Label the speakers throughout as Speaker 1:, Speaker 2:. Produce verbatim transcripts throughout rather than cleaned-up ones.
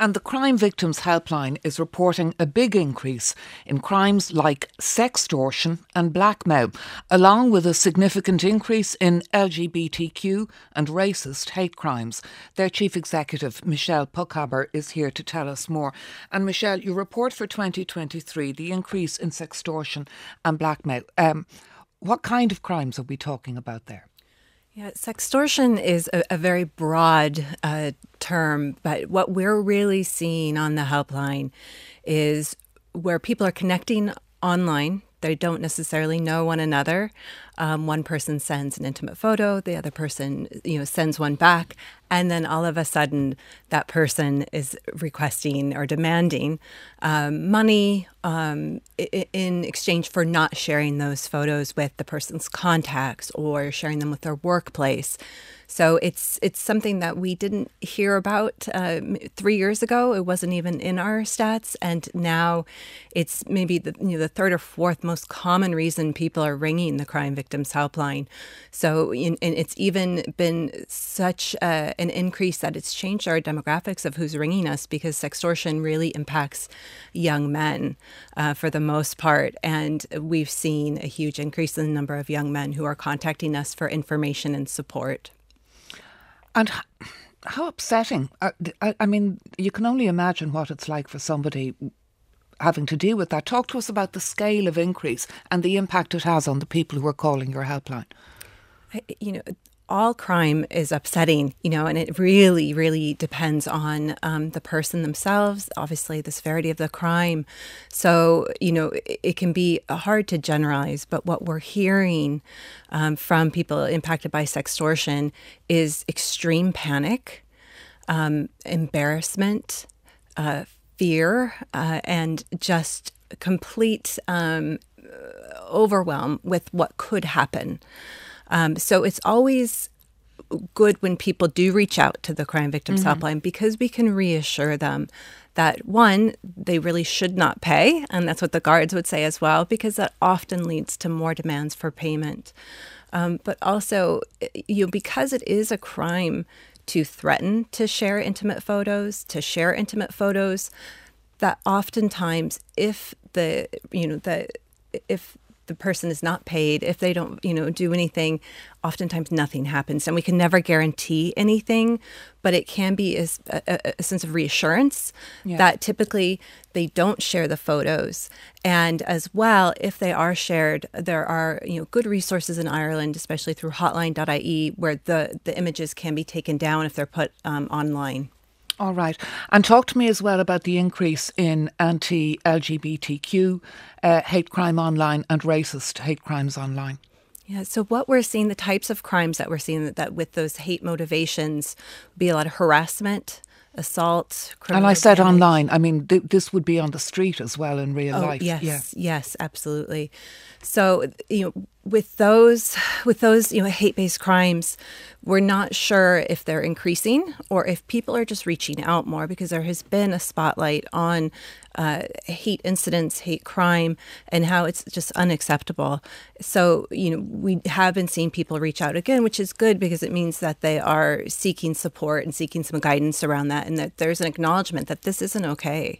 Speaker 1: And the Crime Victims Helpline is reporting a big increase in crimes like sextortion and blackmail, along with a significant increase in L G B T Q and racist hate crimes. Their Chief Executive, Michelle Puckhaber, is here to tell us more. And Michelle, you report for twenty twenty-three the increase in sextortion and blackmail. Um, what kind of crimes are we talking about there?
Speaker 2: Yeah, sextortion is a, a very broad uh, term, but what we're really seeing on the helpline is where people are connecting online. They don't necessarily know one another. Um, one person sends an intimate photo, the other person, you know, sends one back, and then all of a sudden, that person is requesting or demanding um, money um, in exchange for not sharing those photos with the person's contacts or sharing them with their workplace. So it's it's something that we didn't hear about uh, three years ago. It wasn't even in our stats, and now it's maybe the you know the third or fourth most common reason people are ringing the Crime Victims Helpline. So in, and it's even been such uh, an increase that it's changed our demographics of who's ringing us, because sextortion really impacts young men uh, for the most part, and we've seen a huge increase in the number of young men who are contacting us for information and support.
Speaker 1: And how upsetting. I, I mean, you can only imagine what it's like for somebody having to deal with that. Talk to us about the scale of increase and the impact it has on the people who are calling your helpline.
Speaker 2: I, you know, all crime is upsetting, you know, and it really, really depends on um, the person themselves, obviously the severity of the crime. So, you know, it, it can be hard to generalize, but what we're hearing um, from people impacted by sextortion is extreme panic, um, embarrassment, uh, fear, uh, and just complete um, overwhelm with what could happen. Um, so it's always good when people do reach out to the Crime Victims mm-hmm. Helpline, because we can reassure them that, one, they really should not pay, and that's what the guards would say as well, because that often leads to more demands for payment. Um, but also, you know, because it is a crime to threaten to share intimate photos, to share intimate photos, that oftentimes if the, you know, the, if the person is not paid, if they don't, you know, do anything, oftentimes nothing happens. And we can never guarantee anything, but it can be a, a, a sense of reassurance yeah. that typically they don't share the photos. And as well, if they are shared, there are, you know, good resources in Ireland, especially through hotline dot I E, where the, the images can be taken down if they're put um, online.
Speaker 1: All right. And talk to me as well about the increase in anti-L G B T Q uh, hate crime online and racist hate crimes online.
Speaker 2: Yeah, so what we're seeing, the types of crimes that we're seeing that, that with those hate motivations, be a lot of harassment, assault, criminal
Speaker 1: And I said
Speaker 2: damage.
Speaker 1: online, I mean, th- this would be on the street as well in real
Speaker 2: oh,
Speaker 1: life.
Speaker 2: Yes,
Speaker 1: yeah.
Speaker 2: yes, absolutely. So, you know, with those, with those, you know, hate-based crimes, we're not sure if they're increasing or if people are just reaching out more, because there has been a spotlight on uh, hate incidents, hate crime, and how it's just unacceptable. So, you know, we have been seeing people reach out again, which is good, because it means that they are seeking support and seeking some guidance around that, and that there's an acknowledgement that this isn't okay.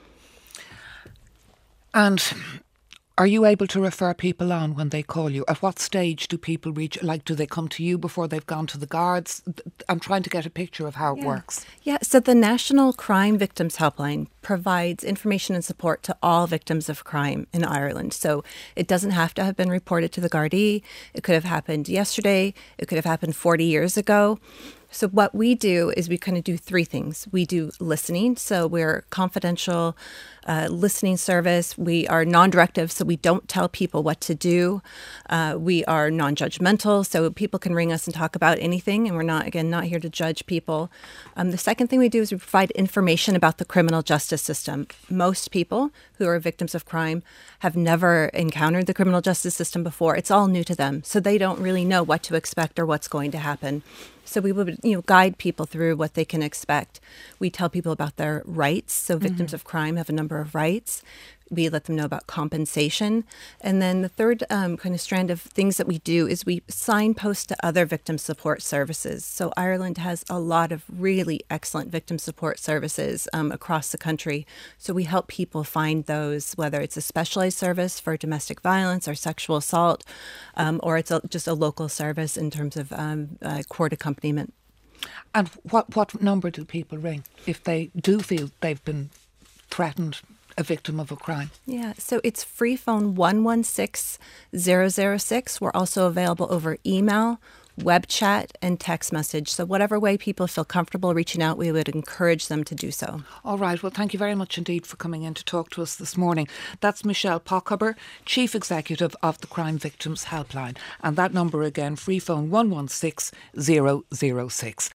Speaker 1: And are you able to refer people on when they call you? At what stage do people reach? Like, do they come to you before they've gone to the guards? I'm trying to get a picture of how
Speaker 2: yeah.
Speaker 1: it works.
Speaker 2: Yeah, so the National Crime Victims Helpline provides information and support to all victims of crime in Ireland. So it doesn't have to have been reported to the Gardaí. It could have happened yesterday. It could have happened forty years ago. So what we do is we kind of do three things. We do listening. So we're confidential uh, listening service. We are non-directive, so we don't tell people what to do. Uh, we are non-judgmental, so people can ring us and talk about anything, and we're not, again, not here to judge people. Um, the second thing we do is we provide information about the criminal justice system. Most people who are victims of crime have never encountered the criminal justice system before. It's all new to them, so they don't really know what to expect or what's going to happen. So we would, you know, guide people through what they can expect. We tell people about their rights. So victims mm-hmm. of crime have a number of rights. We let them know about compensation. And then the third um, kind of strand of things that we do is we signpost to other victim support services. So Ireland has a lot of really excellent victim support services um, across the country. So we help people find those, whether it's a specialized service for domestic violence or sexual assault, um, or it's a, just a local service in terms of um, uh, court accompaniment.
Speaker 1: And what, what number do people ring if they do feel they've been threatened, a victim of a crime?
Speaker 2: Yeah, so it's free phone one one six zero zero six. We're also available over email, web chat, and text message. So whatever way people feel comfortable reaching out, we would encourage them to do so.
Speaker 1: All right. Well, thank you very much indeed for coming in to talk to us this morning. That's Michelle Pockhuber, Chief Executive of the Crime Victims Helpline. And that number again, free phone one one six zero zero six.